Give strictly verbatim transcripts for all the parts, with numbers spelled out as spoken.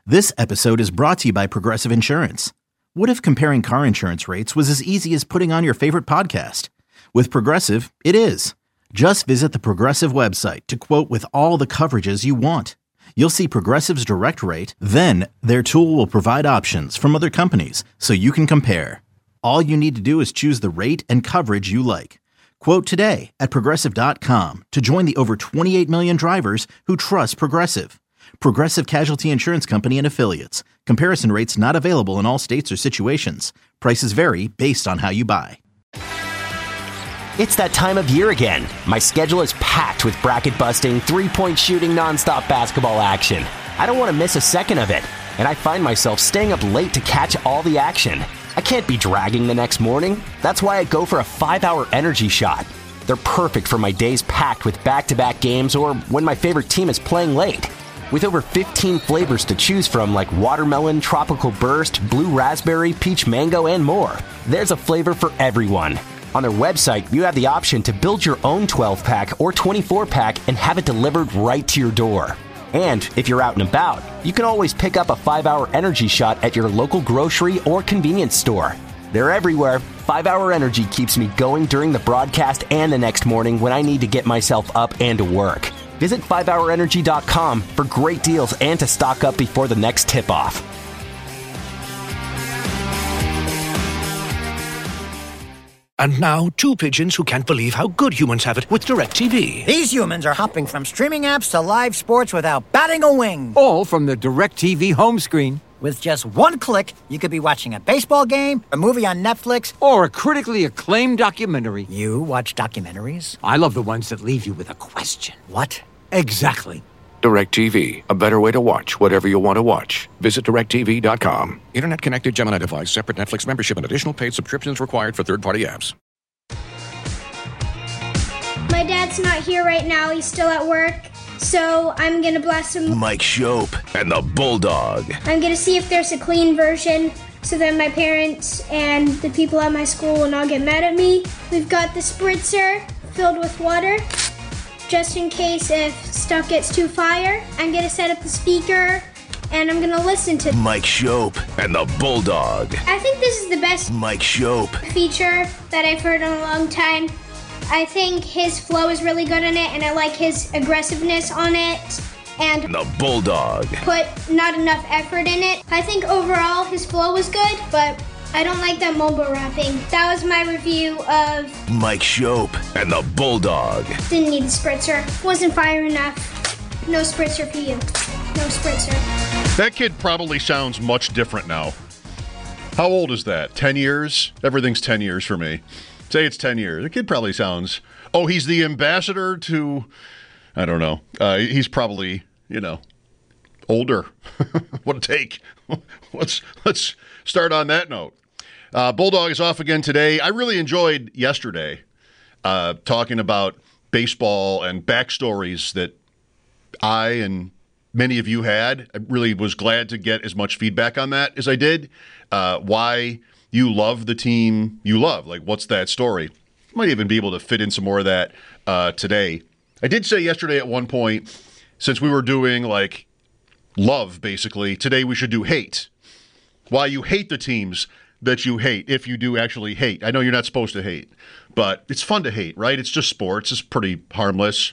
This episode is brought to you by Progressive Insurance. What if comparing car insurance rates was as easy as putting on your favorite podcast? With Progressive, it is. Just visit the Progressive website to quote with all the coverages you want. You'll see Progressive's direct rate, then their tool will provide options from other companies so you can compare. All you need to do is choose the rate and coverage you like. Quote today at progressive dot com to join the over twenty-eight million drivers who trust Progressive. Progressive Casualty Insurance Company and Affiliates. Comparison rates not available in all states or situations. Prices vary based on how you buy. It's that time of year again. My schedule is packed with bracket-busting, three-point shooting, nonstop basketball action. I don't want to miss a second of it, and I find myself staying up late to catch all the action. I can't be dragging the next morning. That's why I go for a five-hour energy shot. They're perfect for my days packed with back-to-back games or when my favorite team is playing late. With over fifteen flavors to choose from like watermelon, tropical burst, blue raspberry, peach mango, and more, there's a flavor for everyone. On their website, you have the option to build your own twelve-pack or twenty-four-pack and have it delivered right to your door. And if you're out and about, you can always pick up a five-hour energy shot at your local grocery or convenience store. They're everywhere. five-hour Energy keeps me going during the broadcast and the next morning when I need to get myself up and to work. Visit five hour energy dot com for great deals and to stock up before the next tip-off. And now, two pigeons who can't believe how good humans have it with DirecTV. These humans are hopping from streaming apps to live sports without batting a wing. All from the DirecTV home screen. With just one click, you could be watching a baseball game, a movie on Netflix, or a critically acclaimed documentary. You watch documentaries? I love the ones that leave you with a question. What? Exactly. DirecTV, a better way to watch whatever you want to watch. Visit direct T V dot com. Internet connected Gemini device, separate Netflix membership, and additional paid subscriptions required for third-party apps. My dad's not here right now. He's still at work. So I'm going to blast him. Mike Shope and the Bulldog. I'm going to see if there's a clean version so that my parents and the people at my school will not get mad at me. We've got the spritzer filled with water, just in case if stuff gets too fire. I'm going to set up the speaker, and I'm going to listen to Mike Shope and the Bulldog. I think this is the best Mike Shope feature that I've heard in a long time. I think his flow is really good in it, and I like his aggressiveness on it. And the Bulldog put not enough effort in it. I think overall his flow was good, but I don't like that mobile rapping. That was my review of Mike Shope and the Bulldog. Didn't need a spritzer. Wasn't fire enough. No spritzer for you. No spritzer. That kid probably sounds much different now. How old is that? Ten years? Everything's ten years for me. Say it's ten years. The kid probably sounds... Oh, he's the ambassador to... I don't know. Uh, he's probably, you know, older. What a take. let's, let's start on that note. Uh, Bulldog is off again today. I really enjoyed yesterday uh, talking about baseball and backstories that I and many of you had. I really was glad to get as much feedback on that as I did. Uh, why you love the team you love. Like, what's that story? Might even be able to fit in some more of that uh, today. I did say yesterday at one point, since we were doing, like, love, basically, today we should do hate. Why you hate the teams that you hate, if you do actually hate. I know you're not supposed to hate, but it's fun to hate, right? It's just sports. It's pretty harmless.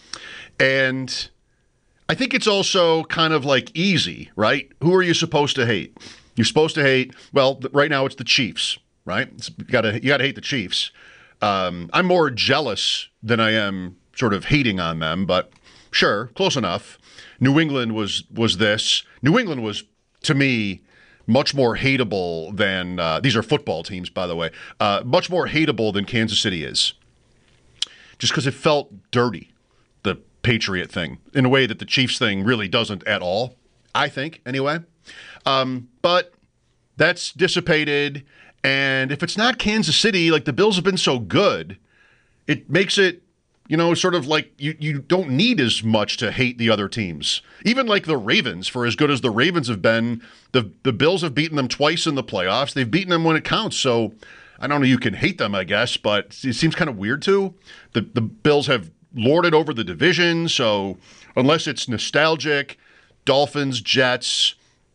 And I think it's also kind of, like, easy, right? Who are you supposed to hate? You're supposed to hate, well, right now it's the Chiefs, right? It's, you gotta you gotta hate the Chiefs. Um, I'm more jealous than I am sort of hating on them, but sure, close enough. New England was was this. New England was, to me, much more hateable than, uh, these are football teams, by the way, uh, much more hateable than Kansas City is. Just because it felt dirty, the Patriot thing, in a way that the Chiefs thing really doesn't at all, I think, anyway. Um, but that's dissipated, and if it's not Kansas City, like the Bills have been so good, it makes it, you know, sort of like you, you don't need as much to hate the other teams. Even like the Ravens, for as good as the Ravens have been, the, the Bills have beaten them twice in the playoffs. They've beaten them when it counts, so I don't know, you can hate them, I guess, but it seems kind of weird too. The, the Bills have lorded over the division, so unless it's nostalgic, Dolphins, Jets,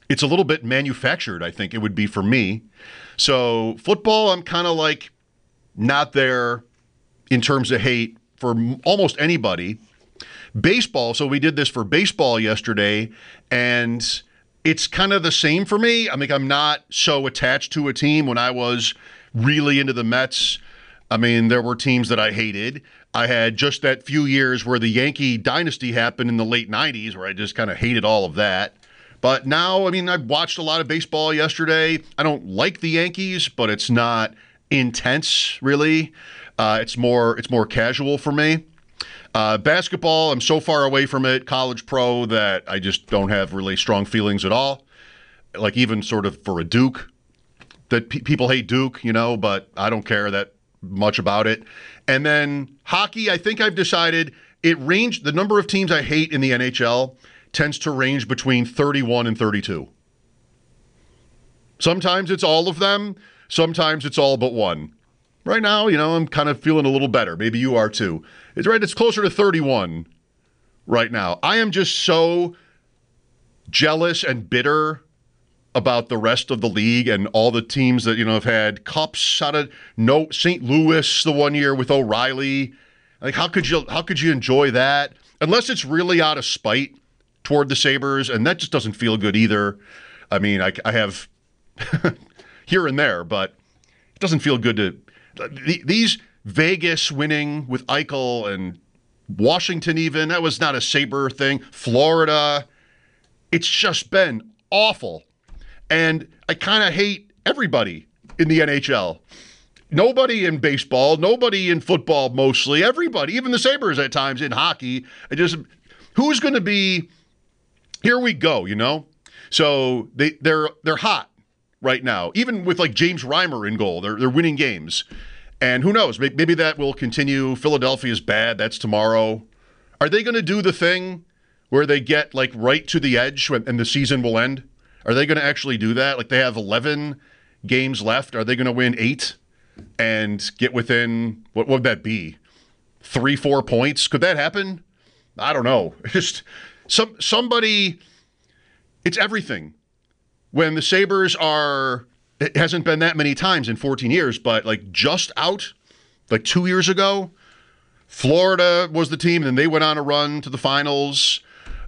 it's a little bit manufactured, I think it would be for me. So football, I'm kind of like not there in terms of hate for almost anybody. Baseball, so we did this for baseball yesterday, and it's kind of the same for me. I mean, I'm not so attached to a team. When I was really into the Mets, I mean, there were teams that I hated. I had just that few years where the Yankee dynasty happened in the late nineties where I just kind of hated all of that. But now, I mean, I watched a lot of baseball yesterday. I don't like the Yankees, but it's not intense, really. Uh, it's more, it's more casual for me. Uh, basketball, I'm so far away from it, college pro, that I just don't have really strong feelings at all. Like even sort of for a Duke, that pe- people hate Duke, you know, but I don't care that much about it. And then hockey, I think I've decided it ranged, the number of teams I hate in the N H L tends to range between thirty-one and thirty-two. Sometimes it's all of them. Sometimes it's all but one. Right now, you know, I'm kind of feeling a little better. Maybe you are too. It's right. It's closer to thirty-one right now. I am just so jealous and bitter about the rest of the league and all the teams that, you know, have had cups out of no Saint Louis the one year with O'Reilly. Like, how could you, how could you enjoy that? Unless it's really out of spite toward the Sabres, and that just doesn't feel good either. I mean, I, I have here and there, but it doesn't feel good to these Vegas winning with Eichel and Washington even. That was not a Sabre thing. Florida. It's just been awful. And I kind of hate everybody in the N H L. Nobody in baseball, nobody in football mostly, everybody, even the Sabres at times in hockey. I just, who's going to be, here we go, you know? So they, they're they're hot right now. Even with like James Reimer in goal, they're they're winning games. And who knows, maybe that will continue. Philadelphia's bad, that's tomorrow. Are they going to do the thing where they get like right to the edge when, and the season will end? Are they going to actually do that? Like they have eleven games left. Are they going to win eight and get within, what would that be? Three, four points? Could that happen? I don't know. Just some somebody, it's everything. When the Sabres are, it hasn't been that many times in fourteen years, but like just out, like two years ago, Florida was the team, and they went on a run to the finals.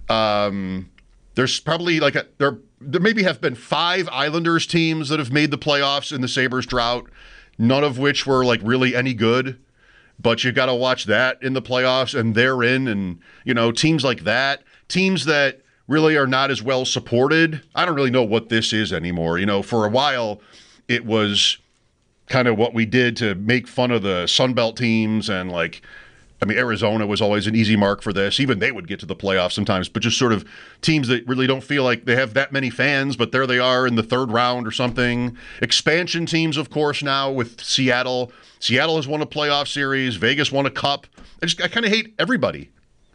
Um, there's probably like a, there, there maybe have been five Islanders teams that have made the playoffs in the Sabres drought, none of which were like really any good. But you got to watch that in the playoffs, and they're in, and you know, teams like that, teams that really are not as well supported. I don't really know what this is anymore. You know, for a while, it was kind of what we did to make fun of the Sunbelt teams, and like, I mean, Arizona was always an easy mark for this. Even they would get to the playoffs sometimes, but just sort of teams that really don't feel like they have that many fans, but there they are in the third round or something. Expansion teams, of course, now with Seattle. Seattle has won a playoff series. Vegas won a cup. I just, I kind of hate everybody.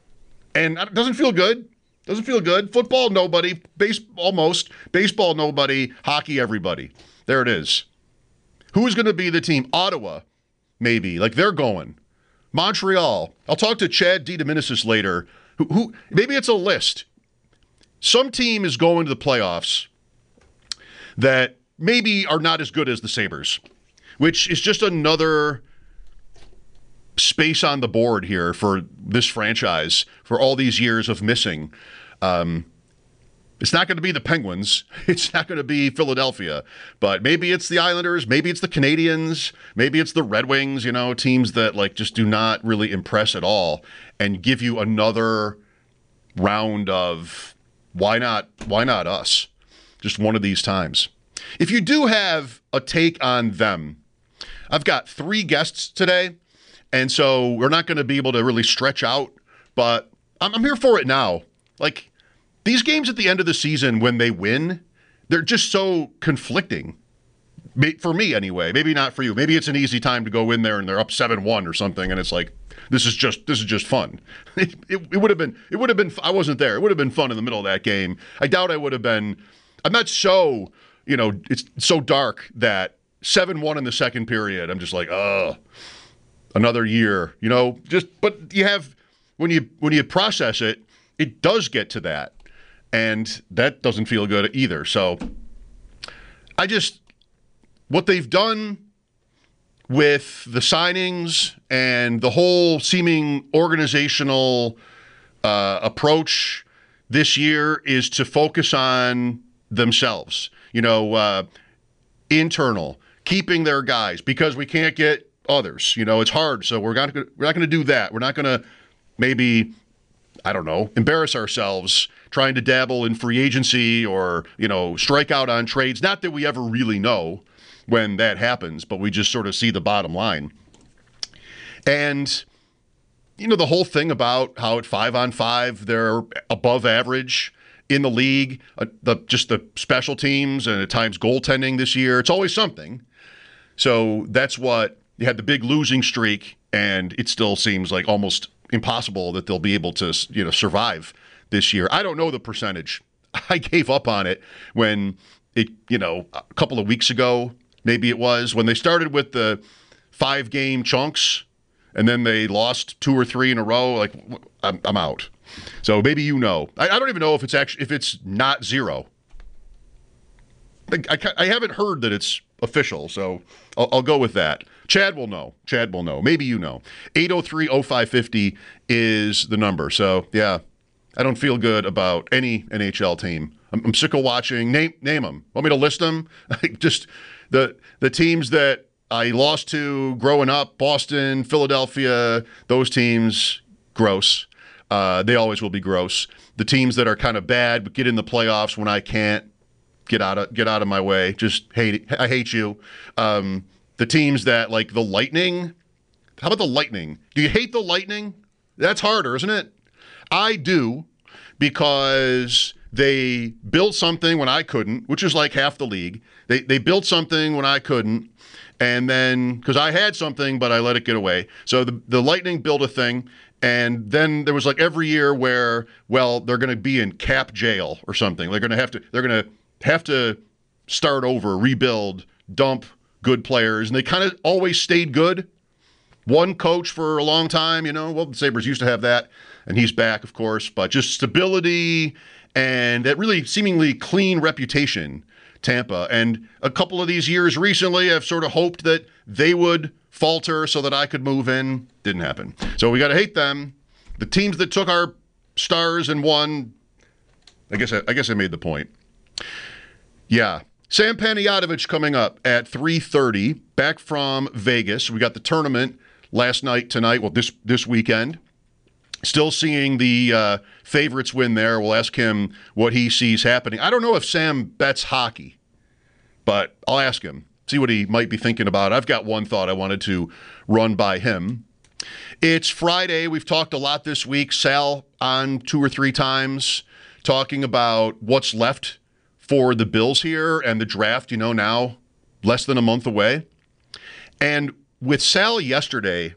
And it doesn't feel good. Doesn't feel good. Football, nobody. Base, almost. Baseball, nobody. Hockey, everybody. There it is. Who is going to be the team? Ottawa, maybe. Like, they're going. Montreal. I'll talk to Chad DeDominicis later. Who, who? Maybe it's a list. Some team is going to the playoffs that maybe are not as good as the Sabres, which is just another space on the board here for this franchise for all these years of missing. Um, it's not going to be the Penguins. It's not going to be Philadelphia. But maybe it's the Islanders. Maybe it's the Canadiens. Maybe it's the Red Wings, you know, teams that like just do not really impress at all and give you another round of why not, why not us? Just one of these times. If you do have a take on them, I've got three guests today, and so we're not going to be able to really stretch out, but I'm, I'm here for it now. Like, these games at the end of the season, when they win, they're just so conflicting. For me, anyway. Maybe not for you. Maybe it's an easy time to go in there and they're up seven one or something, and it's like, this is just this is just fun. It, it, it would have been, it would have been, I wasn't there. It would have been fun in the middle of that game. I doubt I would have been, I'm not so, you know, it's so dark that seven one in the second period, I'm just like, oh, another year, you know, just, but you have, when you, when you process it, it does get to that. and that doesn't feel good either. So I just, what they've done with the signings and the whole seeming organizational uh, approach this year is to focus on themselves, you know, uh, internal, keeping their guys because we can't get others. You know, it's hard, so we're not we're not going to do that. We're not going to maybe, I don't know, embarrass ourselves trying to dabble in free agency or, you know, strike out on trades. Not that we ever really know when that happens, but we just sort of see the bottom line. And, you know, the whole thing about how at five on five they're above average in the league, uh, the just the special teams and at times goaltending this year, it's always something. So that's what you had the big losing streak, and it still seems like almost impossible that they'll be able to, you know, survive this year. I don't know the percentage. I gave up on it when it, you know, a couple of weeks ago, maybe it was, when they started with the five game chunks and then they lost two or three in a row. Like, I'm, I'm out. So maybe you know. I, I don't even know if it's actually if it's not zero. I, I, I haven't heard that it's official, so I'll, I'll go with that. Chad will know. Chad will know. Maybe you know. eight oh three oh five five oh is the number. So, yeah, I don't feel good about any N H L team. I'm, I'm sick of watching. Name name them. Want me to list them? Just the the teams that I lost to growing up, Boston, Philadelphia, those teams, gross. Uh, they always will be gross. The teams that are kind of bad but get in the playoffs when I can't, get out of get out of my way. Just hate I hate you. Um, the teams that, like the Lightning. How about the Lightning? Do you hate the Lightning? That's harder, isn't it? I do, because they built something when I couldn't, which is like half the league. They they built something when I couldn't, and then because I had something but I let it get away. So the the Lightning built a thing. And then there was like every year where, well, they're going to be in cap jail or something. They're going to have to, they're going to have to start over, rebuild, dump good players. And they kind of always stayed good. One coach for a long time, you know, well, the Sabres used to have that, and he's back, of course, but just stability and that really seemingly clean reputation, Tampa. And a couple of these years recently, I've sort of hoped that they would falter so that I could move in. Didn't happen. So we got to hate them. The teams that took our stars and won, I guess I, I guess I made the point. Yeah. Sam Panayotovich coming up at three thirty, back from Vegas. We got the tournament last night, tonight, well, this this weekend. Still seeing the uh, favorites win there. We'll ask him what he sees happening. I don't know if Sam bets hockey, but I'll ask him. See what he might be thinking about. I've got one thought I wanted to run by him. It's Friday. We've talked a lot this week. Sal on two or three times talking about what's left for the Bills here and the draft, you know, now less than a month away. And with Sal yesterday,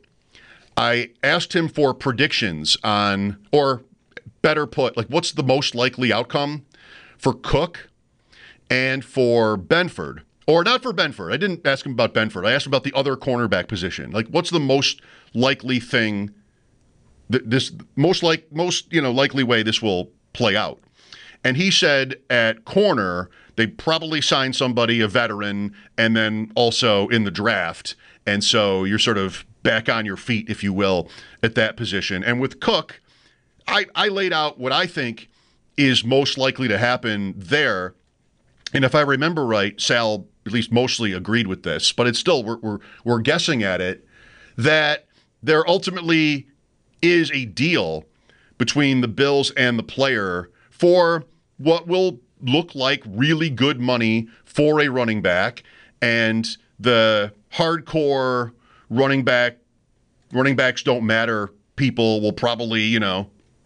I asked him for predictions on, or better put, like what's the most likely outcome for Cook and for Benford. Or not for Benford. I didn't ask him about Benford. I asked him about the other cornerback position. Like, what's the most likely thing, that this most like most you know likely way this will play out? And he said at corner they'd probably sign somebody, a veteran, and then also in the draft. And so you're sort of back on your feet, if you will, at that position. And with Cook, I, I laid out what I think is most likely to happen there. And if I remember right, Sal at least mostly agreed with this, but it's still, we're, we're, we're guessing at it, that there ultimately is a deal between the Bills and the player for what will look like really good money for a running back, and the hardcore running back, running backs don't matter people will probably, you know,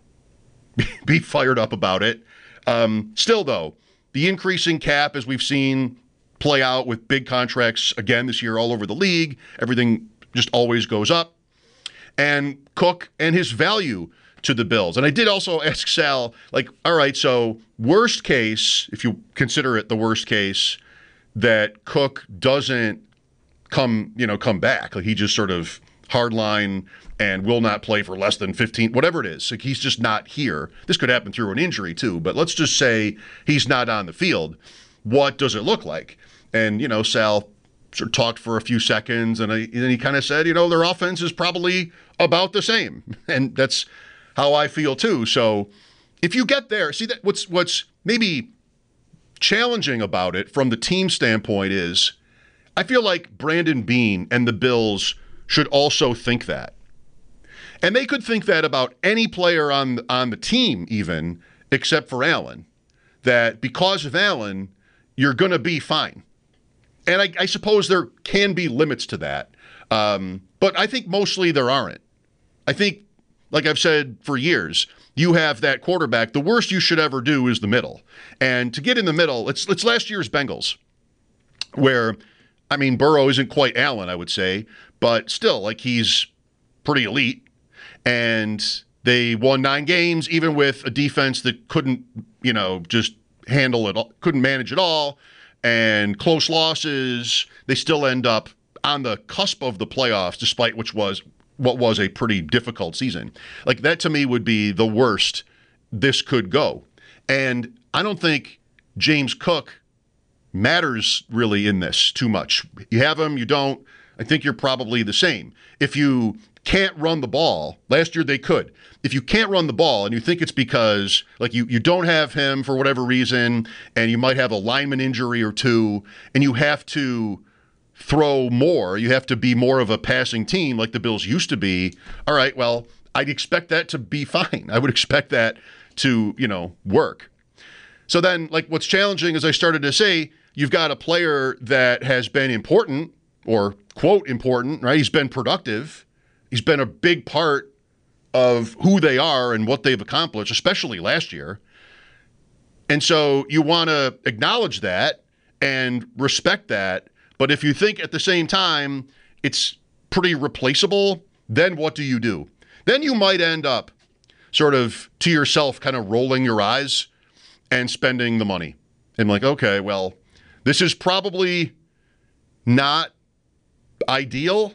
be fired up about it. Um, still, though, the increasing cap, as we've seen play out with big contracts again this year all over the league, everything just always goes up. And Cook and his value to the Bills. And I did also ask Sal, like, all right, so worst case, if you consider it the worst case, that Cook doesn't come, you know, come back. Like he just sort of hardline and will not play for less than fifteen, whatever it is. Like he's just not here. This could happen through an injury too, but let's just say he's not on the field. What does it look like? And, you know, Sal sort of talked for a few seconds, and, I, and he kind of said, you know, their offense is probably about the same. And that's how I feel too. So if you get there, see that what's what's maybe challenging about it from the team standpoint is I feel like Brandon Beane and the Bills should also think that. And they could think that about any player on, on the team even, except for Allen, that because of Allen, you're going to be fine. And I, I suppose there can be limits to that. Um, but I think mostly there aren't. I think, like I've said for years, you have that quarterback. The worst you should ever do is the middle. And to get in the middle, it's, it's last year's Bengals, where, I mean, Burrow isn't quite Allen, I would say, but still, like, he's pretty elite. And they won nine games, even with a defense that couldn't, you know, just handle it all, couldn't manage it all, and close losses. They still end up on the cusp of the playoffs, despite which was what was a pretty difficult season. Like, that to me would be the worst this could go. And I don't think James Cook matters really in this too much. You have him, you don't. I think you're probably the same. If you can't run the ball, last year they could. If you can't run the ball and you think it's because like you, you don't have him for whatever reason, and you might have a lineman injury or two, and you have to throw more, you have to be more of a passing team like the Bills used to be, all right, well, I'd expect that to be fine. I would expect that to, you know, work. So then, like, what's challenging, as I started to say, you've got a player that has been important, or quote important, right? He's been productive. He's been a big part of who they are and what they've accomplished, especially last year. And so you want to acknowledge that and respect that. But if you think at the same time it's pretty replaceable, then what do you do? Then you might end up sort of to yourself kind of rolling your eyes and spending the money. And like, okay, well, this is probably not ideal,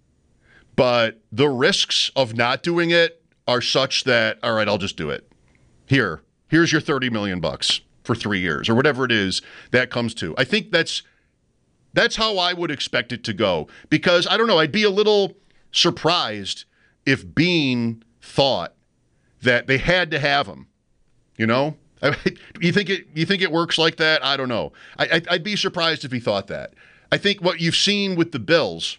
but the risks of not doing it are such that, all right, I'll just do it. Here, here's your thirty million bucks for three years or whatever it is that comes to. I think that's that's how I would expect it to go, because I don't know, I'd be a little surprised if Beane thought that they had to have him. You know, you think it you think it works like that? I don't know. I, I'd be surprised if he thought that. I think what you've seen with the Bills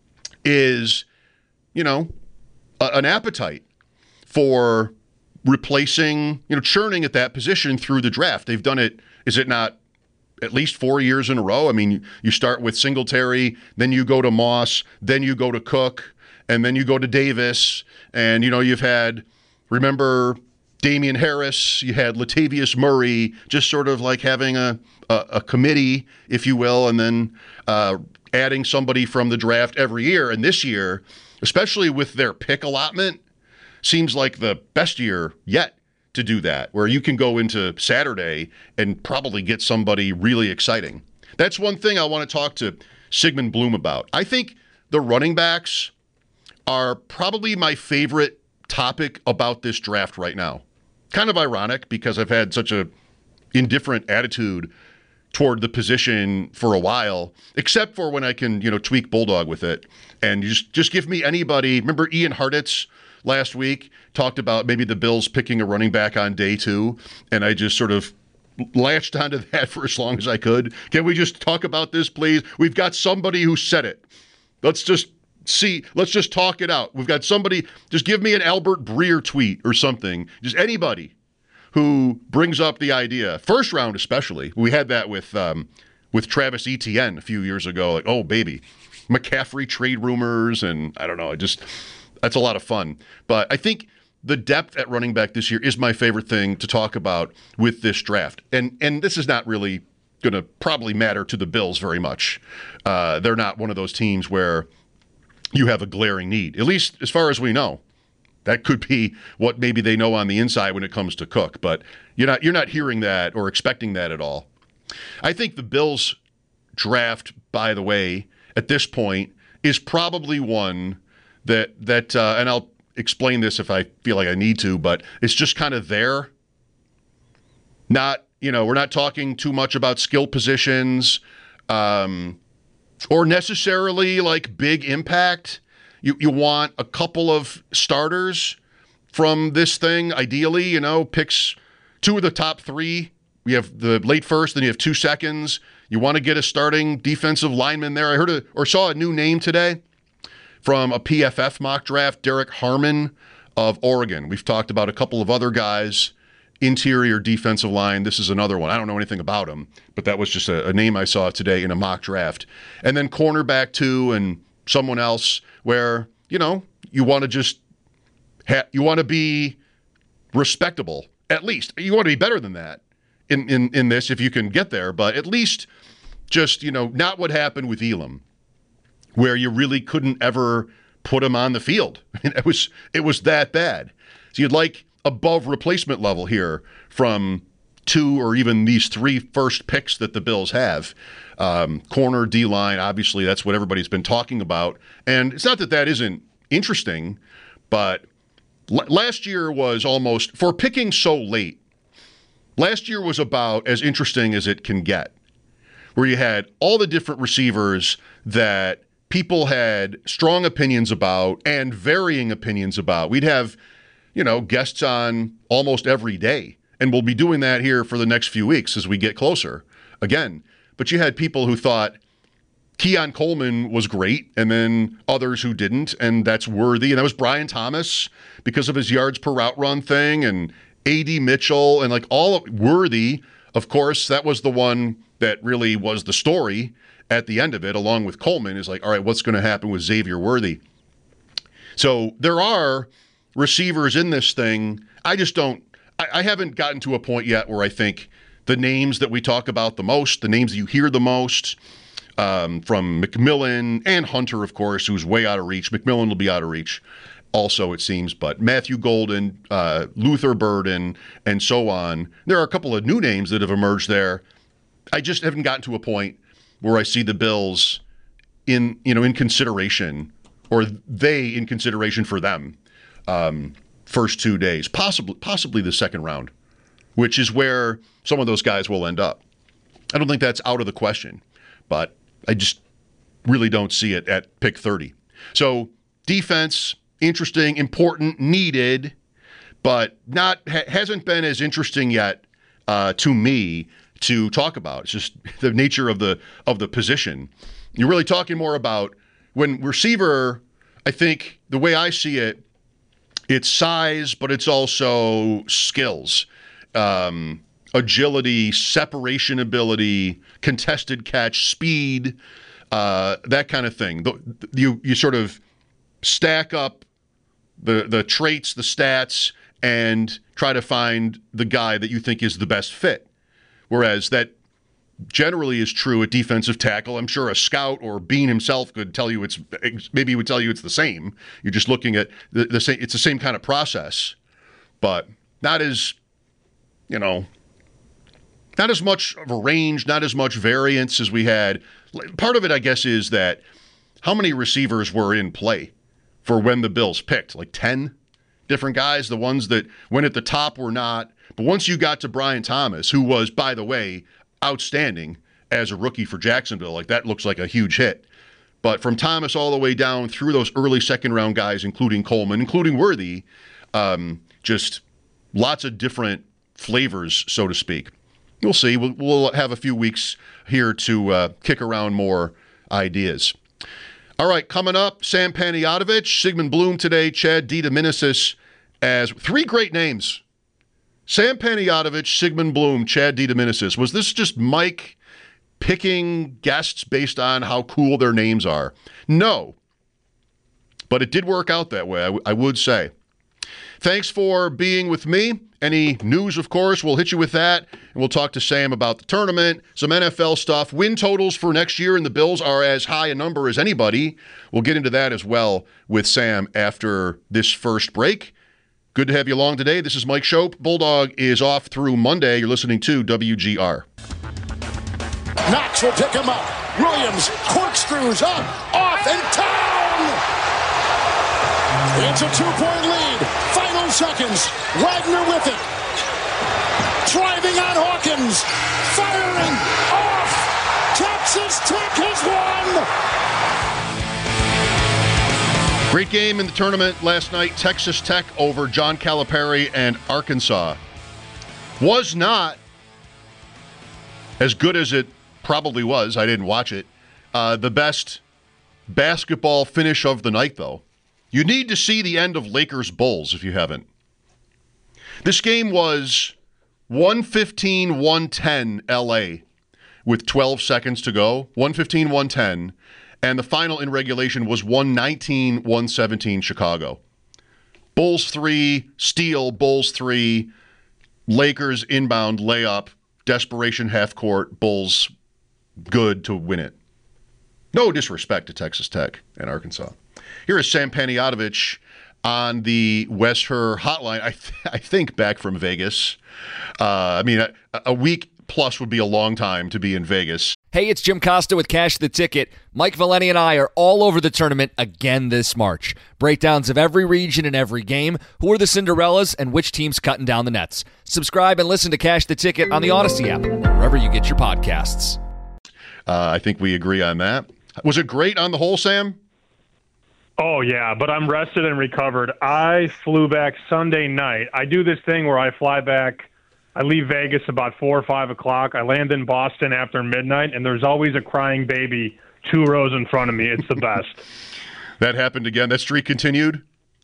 is, you know, a, an appetite for replacing, you know, churning at that position through the draft. They've done it, is it not at least four years in a row? I mean, you start with Singletary, then you go to Moss, then you go to Cook, and then you go to Davis. And, you know, you've had, remember, Damian Harris, you had Latavius Murray, just sort of like having a, a, a committee, if you will, and then uh, adding somebody from the draft every year. And this year, especially with their pick allotment, seems like the best year yet to do that, where you can go into Saturday and probably get somebody really exciting. That's one thing I want to talk to Sigmund Bloom about. I think the running backs are probably my favorite topic about this draft right now. Kind of ironic because I've had such a indifferent attitude toward the position for a while, except for when I can, you know, tweak Bulldog with it. And you just, just give me anybody. Remember Ian Hartitz last week talked about maybe the Bills picking a running back on day two, and I just sort of latched onto that for as long as I could. Can we just talk about this, please? We've got somebody who said it. Let's just see. Let's just talk it out. We've got somebody. Just give me an Albert Breer tweet or something. Just anybody who brings up the idea. First round especially. We had that with um, with Travis Etienne a few years ago. Like, oh, baby. McCaffrey trade rumors, and I don't know. I just... That's a lot of fun. But I think the depth at running back this year is my favorite thing to talk about with this draft. And and this is not really going to probably matter to the Bills very much. Uh, they're not one of those teams where you have a glaring need, at least as far as we know. That could be what maybe they know on the inside when it comes to Cook. But you're not you're not hearing that or expecting that at all. I think the Bills draft, by the way, at this point, is probably one that, that uh, and I'll explain this if I feel like I need to, but it's just kind of there. Not, you know, we're not talking too much about skill positions um, or necessarily like big impact. You you want a couple of starters from this thing, ideally, you know, picks two of the top three. You have the late first, then you have two seconds. You want to get a starting defensive lineman there. I heard a, or saw a new name today from a P F F mock draft, Derek Harmon of Oregon. We've talked about a couple of other guys, interior defensive line. This is another one. I don't know anything about him, but that was just a, a name I saw today in a mock draft. And then cornerback two and someone else where, you know, you want to just ha- you want to be respectable. At least you want to be better than that in, in, in this if you can get there, but at least just, you know, not what happened with Elam, where you really couldn't ever put him on the field. I mean, it was it was that bad. So you'd like above replacement level here from two or even these three first picks that the Bills have. Um, corner, D-line, obviously that's what everybody's been talking about. And it's not that that isn't interesting, but l- last year was almost, for picking so late, last year was about as interesting as it can get, where you had all the different receivers that people had strong opinions about and varying opinions about. We'd have, you know, guests on almost every day, and we'll be doing that here for the next few weeks as we get closer again. But you had people who thought Keon Coleman was great, and then others who didn't, and that's worthy. And that was Brian Thomas because of his yards per route run thing, and A D Mitchell, and like all of, worthy. Of course, that was the one that really was the story at the end of it, along with Coleman, is like, all right, what's going to happen with Xavier Worthy? So there are receivers in this thing. I just don't, I, I haven't gotten to a point yet where I think the names that we talk about the most, the names that you hear the most, um, from McMillan and Hunter, of course, who's way out of reach. McMillan will be out of reach also, it seems, but Matthew Golden, uh, Luther Burden, and so on. There are a couple of new names that have emerged there. I just haven't gotten to a point where I see the Bills in, you know, in consideration, or they in consideration for them, um, first two days, possibly possibly the second round, which is where some of those guys will end up. I don't think that's out of the question, but I just really don't see it at pick thirty. So defense, interesting, important, needed, but not ha- hasn't been as interesting yet uh, to me to talk about. It's just the nature of the of the position. You're really talking more about when receiver, I think the way I see it, it's size, but it's also skills, um, agility, separation ability, contested catch, speed, uh, that kind of thing. The, you you sort of stack up the the traits, the stats, and try to find the guy that you think is the best fit. Whereas that generally is true at defensive tackle. I'm sure a scout or Bean himself could tell you it's, maybe he would tell you it's the same. You're just looking at the, the same, it's the same kind of process, but not as, you know, not as much of a range, not as much variance as we had. Part of it, I guess, is that how many receivers were in play for when the Bills picked? Like ten different guys, the ones that went at the top were not. But once you got to Brian Thomas, who was, by the way, outstanding as a rookie for Jacksonville, like that looks like a huge hit. But from Thomas all the way down through those early second-round guys, including Coleman, including Worthy, um, just lots of different flavors, so to speak. We'll see. We'll, we'll have a few weeks here to uh, kick around more ideas. All right, coming up, Sam Panayotovich, Sigmund Bloom today, Chad DiDomenicis as three great names. Sam Panayotovich, Sigmund Bloom, Chad DiDomenicis. Was this just Mike picking guests based on how cool their names are? No. But it did work out that way, I, w- I would say. Thanks for being with me. Any news, of course, we'll hit you with that. And we'll talk to Sam about the tournament, some N F L stuff. Win totals for next year, and the Bills are as high a number as anybody. We'll get into that as well with Sam after this first break. Good to have you along today. This is Mike Schopp. Bulldog is off through Monday. You're listening to W G R. Knox will pick him up. Williams corkscrews up, off, and down! It's a two-point lead. Final seconds. Wagner with it. Driving on Hawkins. Firing off. Texas Tech has won. Great game in the tournament last night. Texas Tech over John Calipari and Arkansas. Was not as good as it probably was. I didn't watch it. Uh, the best basketball finish of the night, though. You need to see the end of Lakers Bulls if you haven't. This game was one fifteen one ten L A with twelve seconds to go. one fifteen one ten. And the final in regulation was one nineteen one seventeen Chicago. Bulls three, steal, Bulls three, Lakers inbound layup, desperation half court, Bulls good to win it. No disrespect to Texas Tech and Arkansas. Here is Sam Panayotovich on the Wes Herr hotline, I, th- I think back from Vegas. Uh, I mean, a, a week plus would be a long time to be in Vegas. Hey, it's Jim Costa with Cash the Ticket. Mike Valeni and I are all over the tournament again this March. Breakdowns of every region and every game, who are the Cinderellas, and which team's cutting down the nets. Subscribe and listen to Cash the Ticket on the Odyssey app, wherever you get your podcasts. Uh, I think we agree on that. Was it great on the whole, Sam? Oh, yeah, but I'm rested and recovered. I flew back Sunday night. I do this thing where I fly back, I leave Vegas about four or five o'clock. I land in Boston after midnight, and there's always a crying baby two rows in front of me. It's the best. That happened again? That streak continued?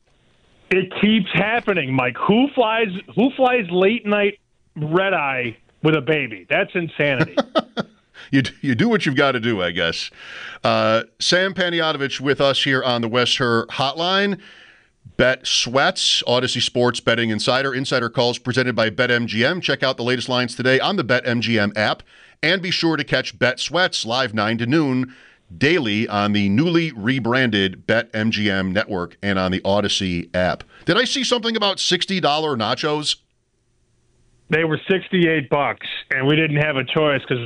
It keeps happening, Mike. Who flies, who flies late night red eye with a baby? That's insanity. You you do what you've got to do, I guess. Uh, Sam Panayotovich with us here on the Wes Herr hotline. Bet Sweats, Odyssey Sports Betting Insider. Insider calls presented by BetMGM. Check out the latest lines today on the BetMGM app. And be sure to catch Bet Sweats live nine to noon daily on the newly rebranded BetMGM network and on the Odyssey app. Did I see something about sixty dollars nachos? They were sixty-eight bucks, and we didn't have a choice because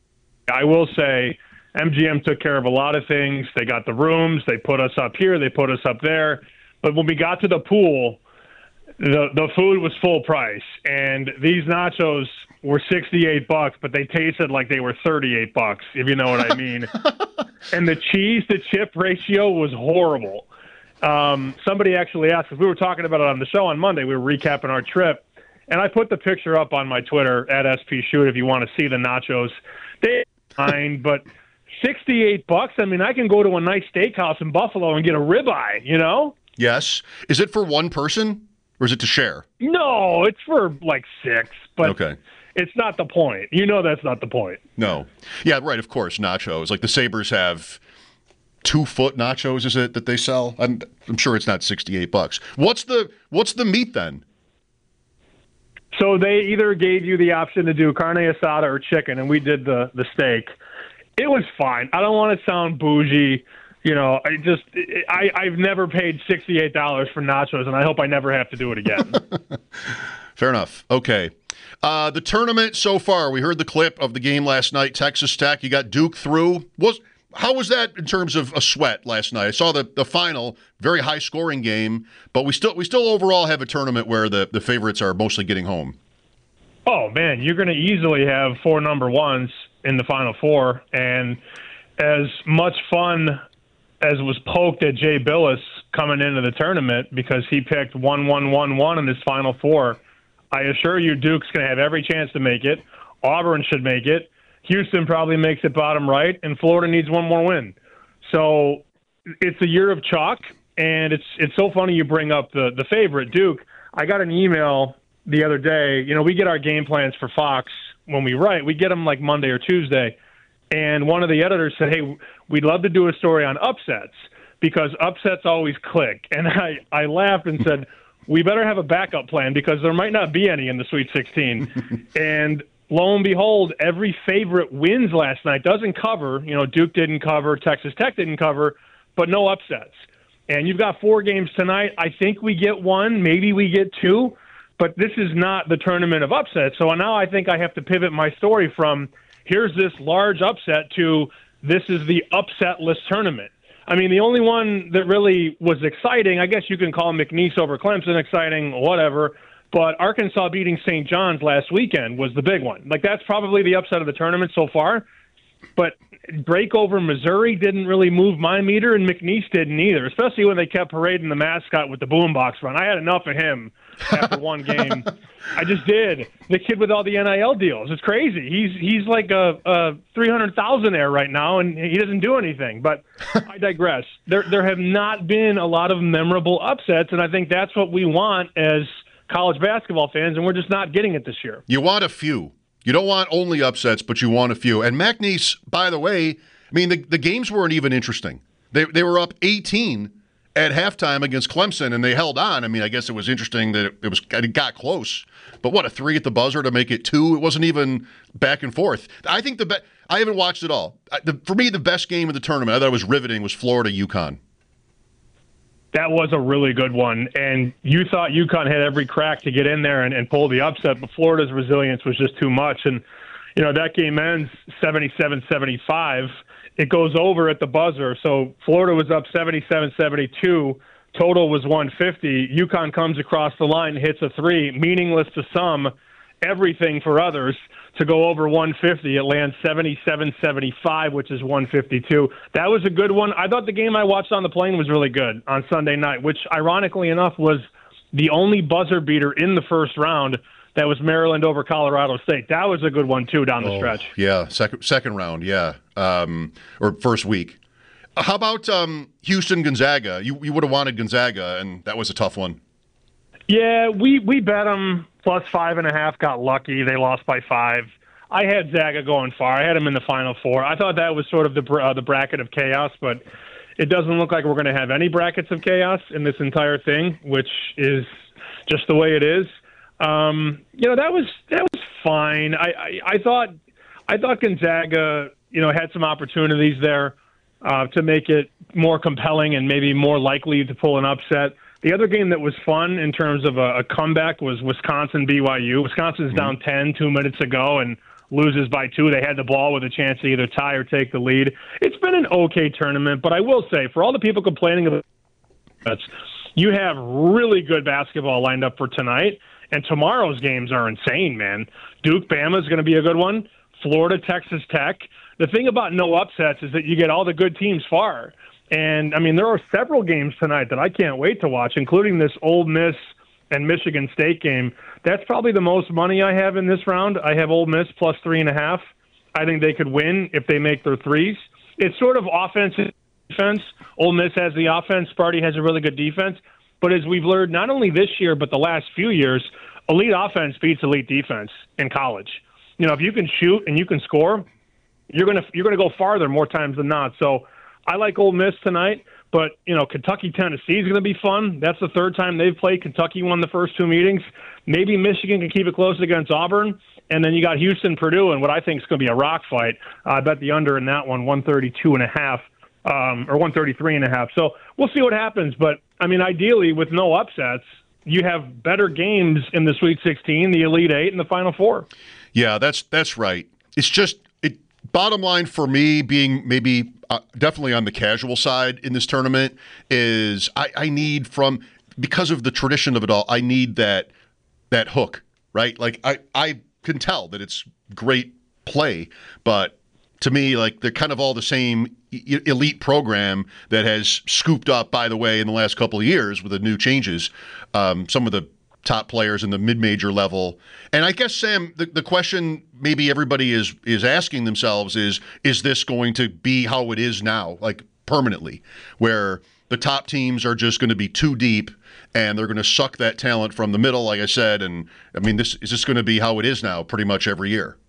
I will say M G M took care of a lot of things. They got the rooms. They put us up here. They put us up there. But when we got to the pool, the the food was full price. And these nachos were sixty-eight bucks, but they tasted like they were thirty-eight bucks, if you know what I mean. And the cheese to chip ratio was horrible. Um, somebody actually asked, because we were talking about it on the show on Monday. We were recapping our trip. And I put the picture up on my Twitter, at S P Shoot, if you want to see the nachos. They fine, but sixty-eight bucks. I mean, I can go to a nice steakhouse in Buffalo and get a ribeye, you know? Yes. Is it for one person or is it to share? No, it's for like six, but okay. It's not the point. You know that's not the point. No. Yeah, right, of course, nachos. Like the Sabres have two-foot nachos, is it, that they sell? I'm I'm sure it's not sixty-eight bucks. What's the what's the meat then? So they either gave you the option to do carne asada or chicken, and we did the, the steak. It was fine. I don't want to sound bougie. You know, I just I, I've never paid sixty-eight dollars for nachos, and I hope I never have to do it again. Fair enough. Okay. Uh, the tournament so far, we heard the clip of the game last night, Texas Tech. You got Duke through. Was How was that in terms of a sweat last night? I saw the, the final, very high-scoring game, but we still we still overall have a tournament where the, the favorites are mostly getting home. Oh, man, you're going to easily have four number ones in the Final Four, and as much fun as was poked at Jay Billis coming into the tournament because he picked one one one one in this Final Four, I assure you Duke's going to have every chance to make it. Auburn should make it. Houston probably makes it bottom right, and Florida needs one more win. So it's a year of chalk, and it's it's so funny you bring up the, the favorite, Duke. I got an email the other day. You know, we get our game plans for Fox when we write. We get them like Monday or Tuesday. And one of the editors said, hey, we'd love to do a story on upsets because upsets always click. And I, I laughed and said, we better have a backup plan because there might not be any in the Sweet sixteen. And lo and behold, every favorite wins last night, doesn't cover. You know, Duke didn't cover, Texas Tech didn't cover, but no upsets. And you've got four games tonight. I think we get one, maybe we get two, but this is not the tournament of upsets. So now I think I have to pivot my story from here's this large upset to this is the upset-less tournament. I mean, the only one that really was exciting, I guess you can call McNeese over Clemson exciting, whatever, but Arkansas beating Saint John's last weekend was the big one. Like, that's probably the upset of the tournament so far. But break over Missouri didn't really move my meter, and McNeese didn't either, especially when they kept parading the mascot with the boombox run. I had enough of him after one game. I just did. The kid with all the N I L deals. It's crazy. He's he's like a, a three hundred thousandaire right now, and he doesn't do anything. But I digress. There there have not been a lot of memorable upsets, and I think that's what we want as college basketball fans, and we're just not getting it this year. You want a few. You don't want only upsets, but you want a few. And McNeese, by the way, I mean, the, the games weren't even interesting. They they were up eighteen at halftime against Clemson, and they held on. I mean, I guess it was interesting that it, it was it got close. But what, a three at the buzzer to make it two? It wasn't even back and forth. I think the be- I haven't watched it all. I, the, for me, the best game of the tournament, I thought it was riveting, was Florida UConn. That was a really good one, and you thought UConn had every crack to get in there and, and pull the upset, but Florida's resilience was just too much. And, you know, that game ends seventy-seven seventy-five. It goes over at the buzzer, so Florida was up seventy-seven seventy-two. Total was one fifty. UConn comes across the line, hits a three, meaningless to some, everything for others. To go over one fifty, it lands seventy-seven seventy-five, which is one fifty-two. That was a good one. I thought the game I watched on the plane was really good on Sunday night, which ironically enough was the only buzzer beater in the first round. That was Maryland over Colorado State. That was a good one, too, down the oh, stretch. Yeah, second second round, yeah, um, or first week. How about um, Houston-Gonzaga? You, you would have wanted Gonzaga, and that was a tough one. Yeah, we, we bet them plus five and a half, got lucky. They lost by five. I had Zaga going far. I had him in the Final Four. I thought that was sort of the uh, the bracket of chaos, but it doesn't look like we're going to have any brackets of chaos in this entire thing, which is just the way it is. Um, you know, that was that was fine. I, I, I thought I thought Gonzaga, you know, had some opportunities there uh, to make it more compelling and maybe more likely to pull an upset. The other game that was fun in terms of a, a comeback was Wisconsin B Y U. Wisconsin's mm-hmm. down ten two minutes ago and loses by two. They had the ball with a chance to either tie or take the lead. It's been an okay tournament, but I will say, for all the people complaining about it, you have really good basketball lined up for tonight. And tomorrow's games are insane, man. Duke, Bama is going to be a good one. Florida, Texas Tech. The thing about no upsets is that you get all the good teams far. And, I mean, there are several games tonight that I can't wait to watch, including this Ole Miss and Michigan State game. That's probably the most money I have in this round. I have Ole Miss plus three and a half. I think they could win if they make their threes. It's sort of offense and defense. Ole Miss has the offense. Sparty has a really good defense. But as we've learned, not only this year, but the last few years, elite offense beats elite defense in college. You know, if you can shoot and you can score, you're gonna you're gonna go farther more times than not. So I like Ole Miss tonight, but you know, Kentucky Tennessee is gonna be fun. That's the third time they've played. Kentucky won the first two meetings. Maybe Michigan can keep it close against Auburn, and then you got Houston Purdue, and what I think is going to be a rock fight. Uh, I bet the under in that one, one thirty-two and a half. Um, or one thirty-three and a half. So we'll see what happens. But, I mean, ideally, with no upsets, you have better games in the Sweet sixteen, the Elite Eight, and the Final Four. Yeah, that's that's right. It's just, it. Bottom line for me, being maybe uh, definitely on the casual side in this tournament, is I, I need from, because of the tradition of it all, I need that that hook, right? Like, I, I can tell that it's great play, but to me, like, they're kind of all the same elite program that has scooped up, by the way, in the last couple of years with the new changes, um, some of the top players in the mid-major level. And I guess, Sam, the, the question maybe everybody is is asking themselves is, is this going to be how it is now, like permanently, where the top teams are just going to be too deep and they're going to suck that talent from the middle, like I said. And, I mean, this is this going to be how it is now pretty much every year?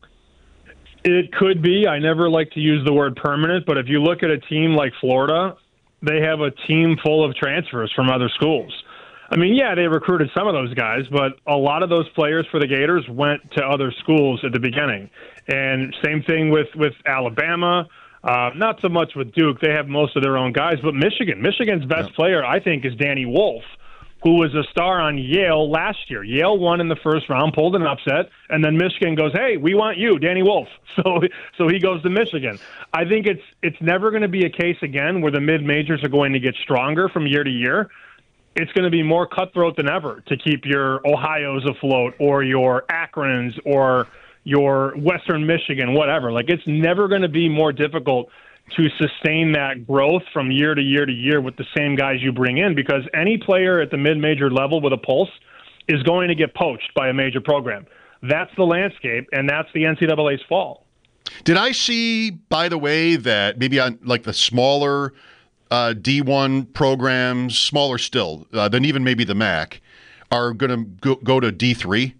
It could be. I never like to use the word permanent, but if you look at a team like Florida, they have a team full of transfers from other schools. I mean, yeah, they recruited some of those guys, but a lot of those players for the Gators went to other schools at the beginning. And same thing with, with Alabama. Uh, not so much with Duke. They have most of their own guys, but Michigan. Michigan's best yeah. player, I think, is Danny Wolf. who was a star on Yale last year. Yale won in the first round, pulled an upset, and then Michigan goes, hey, we want you, Danny Wolf. So so he goes to Michigan. I think it's it's never going to be a case again where the mid-majors are going to get stronger from year to year. It's going to be more cutthroat than ever to keep your Ohio's afloat or your Akrons or your Western Michigan, whatever. Like, it's never going to be more difficult to sustain that growth from year to year to year with the same guys you bring in, because any player at the mid-major level with a pulse is going to get poached by a major program. That's the landscape, and that's the N C double A's fall. Did I see, by the way, that maybe on like the smaller uh, D one programs, smaller still uh, than even maybe the M A C, are going to go, go to D three?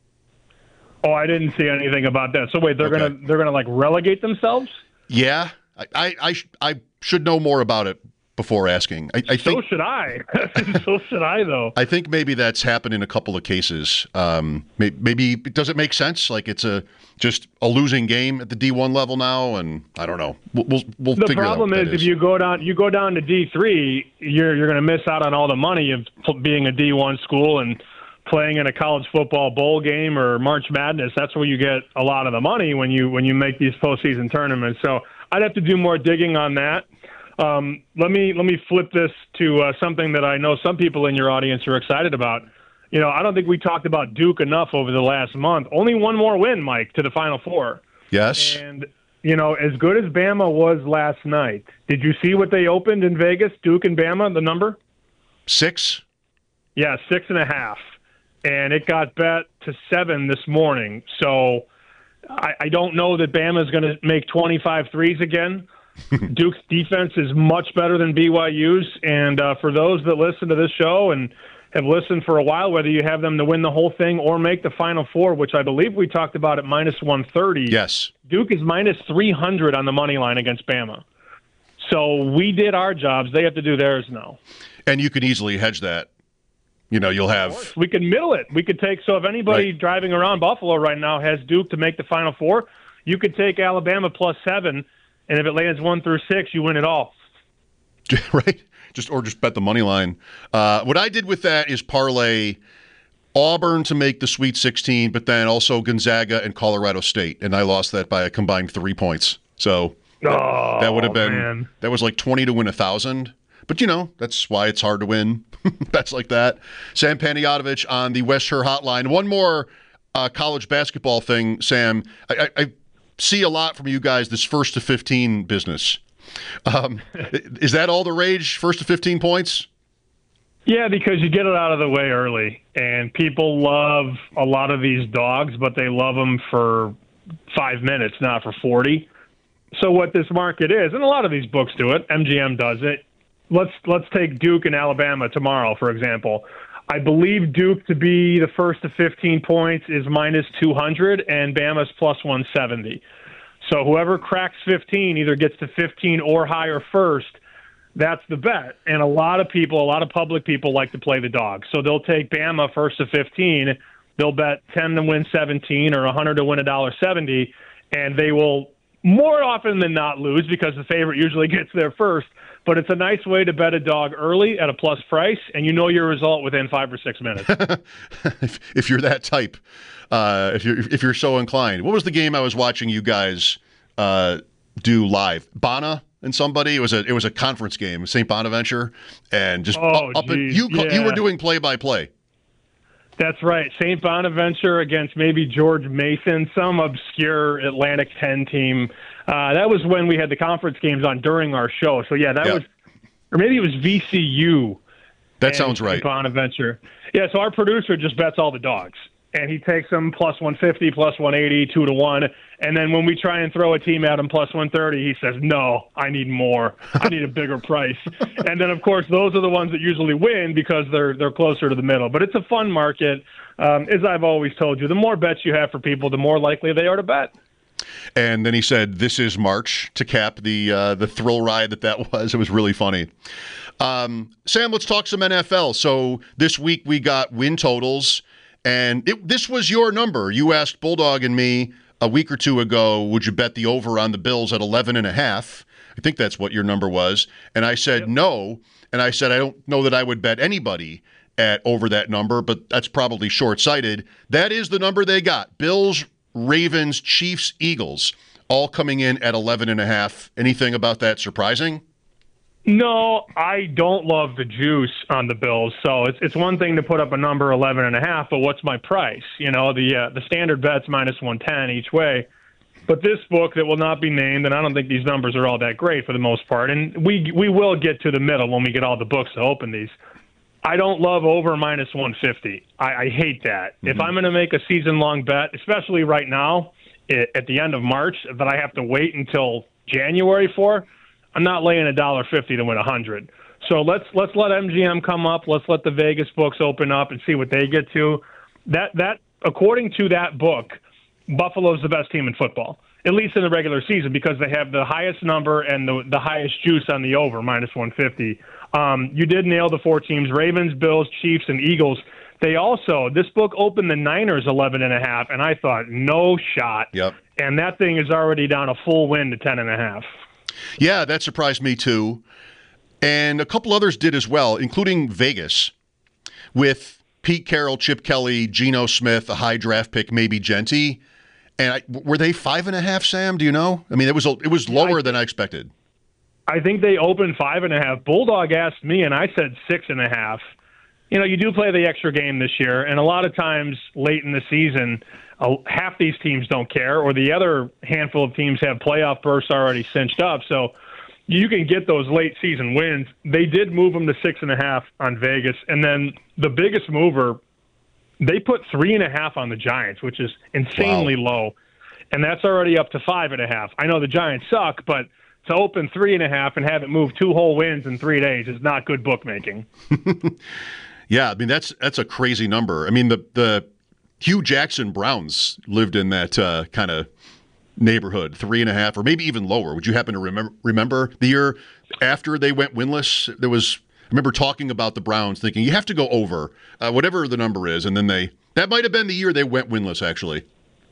Oh, I didn't see anything about that. So wait, they're Okay. gonna they're gonna like relegate themselves? Yeah. I, I, I, sh- I should know more about it before asking. I, I think So should I. So should I, though. I think maybe that's happened in a couple of cases. Um, maybe, maybe does it make sense? Like it's a just a losing game at the D one level now, and I don't know. We'll we'll, we'll The figure problem out what is, that if you go down you go down to D three, you're you're going to miss out on all the money of being a D one school and playing in a college football bowl game or March Madness. That's where you get a lot of the money when you when you make these postseason tournaments. So I'd have to do more digging on that. Um, let me let me flip this to uh, something that I know some people in your audience are excited about. You know, I don't think we talked about Duke enough over the last month. Only one more win, Mike, to the Final Four. Yes. And, you know, as good as Bama was last night, did you see what they opened in Vegas, Duke and Bama, the number? Six? Yeah, six and a half. And it got bet to seven this morning. So I, I don't know that Bama's going to make twenty-five threes again. Duke's defense is much better than B Y U's. And uh, for those that listen to this show and have listened for a while, whether you have them to win the whole thing or make the Final Four, which I believe we talked about at minus one thirty. Yes. Duke is minus three hundred on the money line against Bama. So we did our jobs. They have to do theirs now. And you can easily hedge that. You know, you'll have... We can middle it. We could take, so if anybody Right. driving around Buffalo right now has Duke to make the Final Four, you could take Alabama plus seven, and if it lands one through six, you win it all. Right? Just Or just bet the money line. Uh, what I did with that is parlay Auburn to make the Sweet sixteen, but then also Gonzaga and Colorado State, and I lost that by a combined three points. So Oh, that would have been... man. That was like twenty to win one thousand. But, you know, that's why it's hard to win bets like that. Sam Panayotovich on the West Shore Hotline. One more uh, college basketball thing, Sam. I, I, I see a lot from you guys, this first to fifteen business. Um, is that all the rage, first to fifteen points? Yeah, because you get it out of the way early, and people love a lot of these dogs, but they love them for five minutes, not for forty. So what this market is, and a lot of these books do it, M G M does it. Let's let's take Duke and Alabama tomorrow, for example. I believe Duke to be the first to fifteen points is minus two hundred, and Bama's plus one seventy. So whoever cracks fifteen either gets to fifteen or higher first. That's the bet. And a lot of people, a lot of public people like to play the dog. So they'll take Bama first to fifteen. They'll bet ten to win seventeen or one hundred to win one dollar seventy, and they will more often than not lose because the favorite usually gets there first. But it's a nice way to bet a dog early at a plus price, and you know your result within five or six minutes. if, if you're that type, uh, if you're if you're so inclined. What was the game I was watching you guys uh, do live? Bana and somebody. It was a it was a conference game, Saint Bonaventure, and just Oh, up, up and geez, you you yeah. were doing play by play. That's right. Saint Bonaventure against maybe George Mason, some obscure Atlantic ten team. Uh, that was when we had the conference games on during our show. So, yeah, that Yeah. was – or maybe it was V C U. That and sounds right. Saint Bonaventure. Yeah, so our producer just bets all the dogs. And he takes them plus one fifty, plus one eighty, two to one. And then when we try and throw a team at him plus one thirty, he says, no, I need more. I need a bigger price. And then, of course, those are the ones that usually win because they're they're closer to the middle. But it's a fun market. Um, as I've always told you, the more bets you have for people, the more likely they are to bet. And then he said, "This is March," to cap the uh, the thrill ride that that was. It was really funny. Um, Sam, let's talk some N F L. So this week we got win totals, and it, this was your number. You asked Bulldog and me a week or two ago, would you bet the over on the Bills at eleven and a half? I think that's what your number was. And I said, yep. no. And I said, I don't know that I would bet anybody at over that number, but that's probably short-sighted. That is the number they got. Bills, Ravens, Chiefs, Eagles, all coming in at eleven and a half. Anything about that surprising? No, I don't love the juice on the Bills. So it's it's one thing to put up a number eleven and a half, but what's my price? You know, the uh, the standard bet's minus one ten each way. But this book that will not be named, and I don't think these numbers are all that great for the most part, and we we will get to the middle when we get all the books to open these. I don't love over minus one fifty. I, I hate that. Mm-hmm. If I'm going to make a season-long bet, especially right now it, at the end of March, that I have to wait until January for, I'm not laying a dollar fifty to win a hundred. So let's let's let M G M come up. Let's let the Vegas books open up and see what they get to. That that according to that book, Buffalo's the best team in football, at least in the regular season, because they have the highest number and the the highest juice on the over, minus one fifty. Um, you did nail the four teams: Ravens, Bills, Chiefs, and Eagles. They also, this book opened the Niners eleven and a half, and I thought no shot. Yep. And that thing is already down a full win to ten and a half. Yeah, that surprised me too. And a couple others did as well, including Vegas, with Pete Carroll, Chip Kelly, Geno Smith, a high draft pick, maybe Genty. And I, were they five and a half, Sam? Do you know? I mean, it was it was lower I, than I expected. I think they opened five and a half. Bulldog asked me, and I said six and a half. You know, you do play the extra game this year, and a lot of times late in the season, uh, half these teams don't care, or the other handful of teams have playoff berths already cinched up. So you can get those late season wins. They did move them to six and a half on Vegas, and then the biggest mover, they put three and a half on the Giants, which is insanely wow. low, and that's already up to five and a half. I know the Giants suck, but to open three and a half and have it move two whole wins in three days is not good bookmaking. Yeah, I mean that's that's a crazy number. I mean the the Hugh Jackson Browns lived in that uh, kind of neighborhood, three and a half, or maybe even lower. Would you happen to remember remember the year after they went winless? There was. I remember talking about the Browns, thinking you have to go over uh, whatever the number is, and then they that might have been the year they went winless. Actually,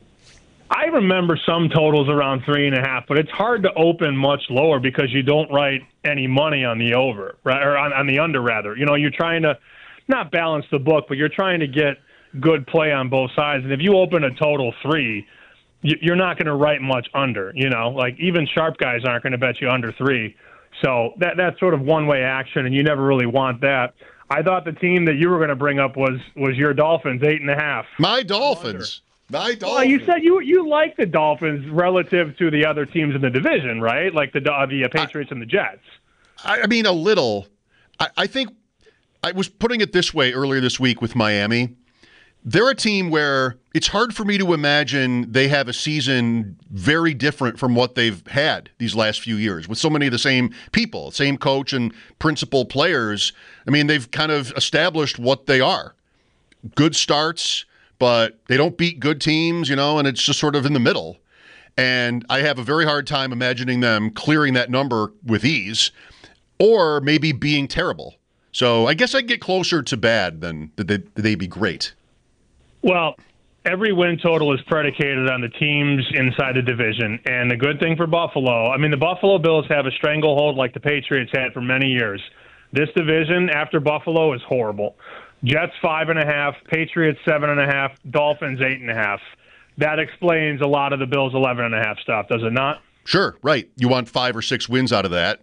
I remember some totals around three and a half, but it's hard to open much lower because you don't write any money on the over, right, or on, on the under rather. You know, you're trying to not balance the book, but you're trying to get good play on both sides. And if you open a total three, you're not going to write much under. You know, like even sharp guys aren't going to bet you under three. So that that's sort of one-way action, and you never really want that. I thought the team that you were going to bring up was was your Dolphins, eight and a half. My Dolphins. My Dolphins. Well, you said you you like the Dolphins relative to the other teams in the division, right? Like the uh, the Patriots I, and the Jets. I, I mean, a little. I, I think I was putting it this way earlier this week with Miami. They're a team where it's hard for me to imagine they have a season very different from what they've had these last few years with so many of the same people, same coach and principal players. I mean, they've kind of established what they are. Good starts, but they don't beat good teams, you know, and it's just sort of in the middle. And I have a very hard time imagining them clearing that number with ease or maybe being terrible. So I guess I'd get closer to bad than that they, they be great. Well, every win total is predicated on the teams inside the division. And the good thing for Buffalo, I mean, the Buffalo Bills have a stranglehold like the Patriots had for many years. This division after Buffalo is horrible. Jets five and a half, Patriots seven and a half, Dolphins eight and a half. That explains a lot of the Bills eleven and a half stuff, does it not? Sure, right. You want five or six wins out of that.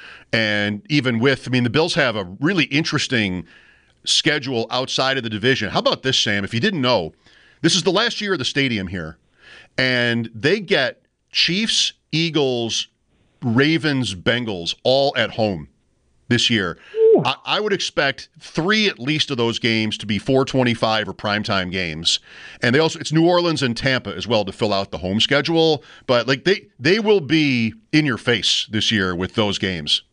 And even with, I mean, the Bills have a really interesting schedule outside of the division. How about this, Sam? If you didn't know, this is the last year of the stadium here, and they get Chiefs, Eagles, Ravens, Bengals all at home this year. I, I would expect three at least of those games to be four twenty-five or primetime games, and they also it's New Orleans and Tampa as well to fill out the home schedule. But like they they will be in your face this year with those games.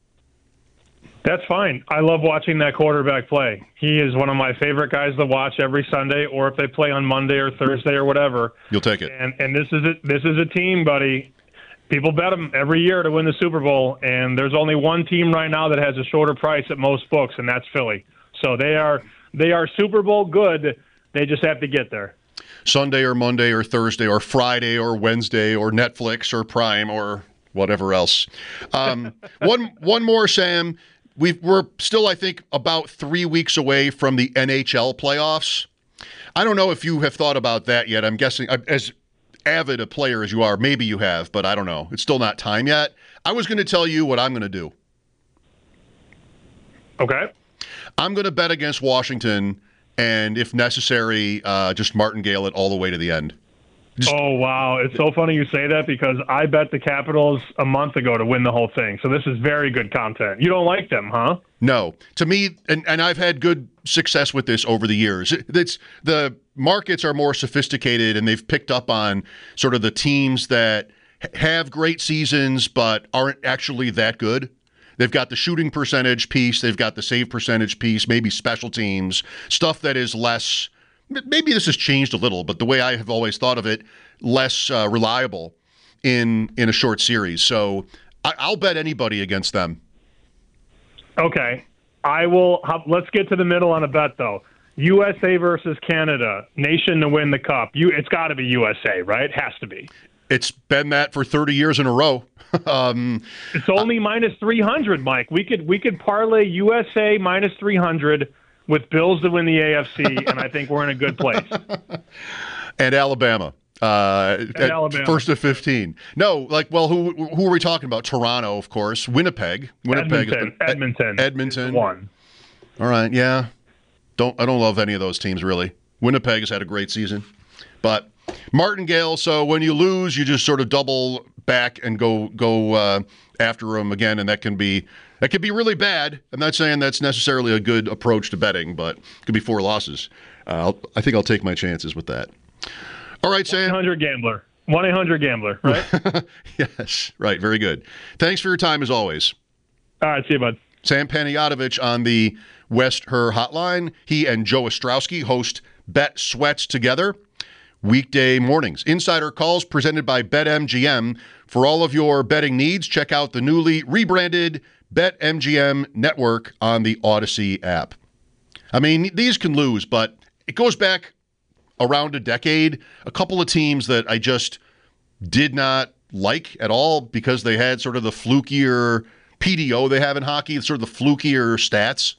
That's fine. I love watching that quarterback play. He is one of my favorite guys to watch every Sunday, or if they play on Monday or Thursday or whatever. You'll take it. And and this is a, this is a team, buddy. People bet them every year to win the Super Bowl, and there's only one team right now that has a shorter price at most books, and that's Philly. So they are they are Super Bowl good. They just have to get there. Sunday or Monday or Thursday or Friday or Wednesday or Netflix or Prime or whatever else. Um, one one more, Sam. we've, we're still, I think, about three weeks away from the N H L playoffs. I don't know if you have thought about that yet. I'm guessing, as avid a player as you are, maybe you have, but I don't know. It's still not time yet. I was going to tell you what I'm going to do. Okay. I'm going to bet against Washington, and if necessary, uh, just martingale it all the way to the end. Just, oh, wow. It's so funny you say that because I bet the Capitals a month ago to win the whole thing. So this is very good content. You don't like them, huh? No. To me, and, and I've had good success with this over the years, it's, the markets are more sophisticated, and they've picked up on sort of the teams that have great seasons but aren't actually that good. They've got the shooting percentage piece, they've got the save percentage piece, maybe special teams, stuff that is less, maybe this has changed a little, but the way I have always thought of it, less uh, reliable in in a short series. So I, I'll bet anybody against them. Okay. I will, let's get to the middle on a bet, though. U S A versus Canada, nation to win the cup. You, it's got to be U S A, right? Has to be. It's been that for thirty years in a row. um, it's only uh, minus three hundred, Mike. We could we could parlay U S A minus three hundred with Bills to win the A F C, and I think we're in a good place. And Alabama. Uh, and at Alabama. First of fifteen. No, like, well, who who are we talking about? Toronto, of course. Winnipeg. Winnipeg. Edmonton. Is, Edmonton. Edmonton. One. All right, yeah. Don't I don't love any of those teams, really. Winnipeg has had a great season. But martingale, so when you lose, you just sort of double back and go go uh, after them again, and that can be that can be really bad. I'm not saying that's necessarily a good approach to betting, but it could be four losses. Uh, I'll, I think I'll take my chances with that. All right, Sam. one eight hundred gambler. one eight hundred gambler, right? Yes, right. Very good. Thanks for your time, as always. All right, see you, bud. Sam Panayotovich on the West Her Hotline. He and Joe Ostrowski host Bet Sweats together weekday mornings. Insider calls presented by BetMGM. For all of your betting needs, check out the newly rebranded BetMGM network on the Odyssey app. I mean, these can lose, but it goes back around a decade. A couple of teams that I just did not like at all because they had sort of the flukier P D O they have in hockey, sort of the flukier stats.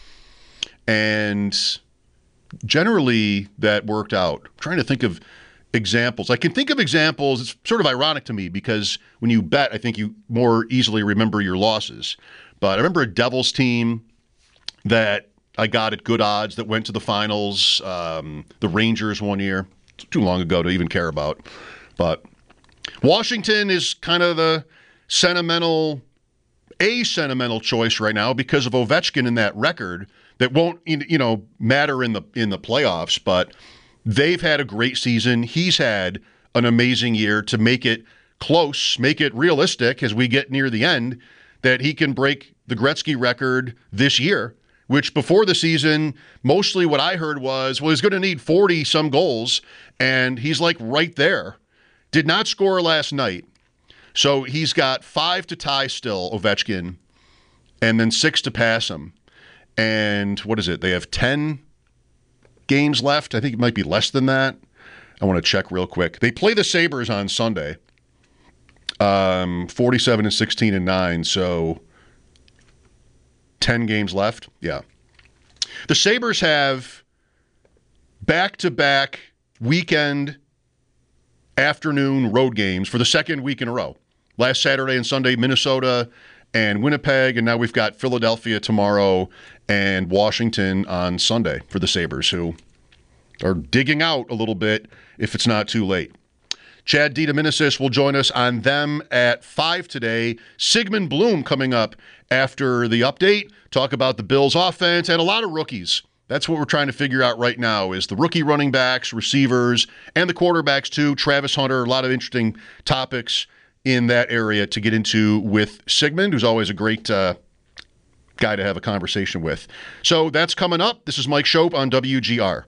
And generally, that worked out. I'm trying to think of examples. I can think of examples. It's sort of ironic to me because when you bet, I think you more easily remember your losses. But I remember a Devils team that I got at good odds that went to the finals. Um, the Rangers one year. It's too long ago to even care about. But Washington is kind of the sentimental, a sentimental choice right now because of Ovechkin in that record. That won't, you know, matter in the in the playoffs, but they've had a great season. He's had an amazing year to make it close, make it realistic as we get near the end, that he can break the Gretzky record this year, which before the season, mostly what I heard was, well, he's going to need forty-some goals, and he's like right there. Did not score last night, so he's got five to tie still, Ovechkin, and then six to pass him. And what is it? They have ten games left. I think it might be less than that. I want to check real quick. They play the Sabres on Sunday. Um, forty-seven and sixteen and nine, so ten games left. Yeah. The Sabres have back-to-back weekend afternoon road games for the second week in a row. Last Saturday and Sunday, Minnesota and Winnipeg, and now we've got Philadelphia tomorrow and Washington on Sunday for the Sabres, who are digging out a little bit if it's not too late. Chad DiDomenicis will join us on them at five today. Sigmund Bloom coming up after the update. Talk about the Bills' offense and a lot of rookies. That's what we're trying to figure out right now is the rookie running backs, receivers, and the quarterbacks too. Travis Hunter, a lot of interesting topics in that area to get into with Sigmund, who's always a great uh, guy to have a conversation with. So that's coming up. This is Mike Schopp on W G R.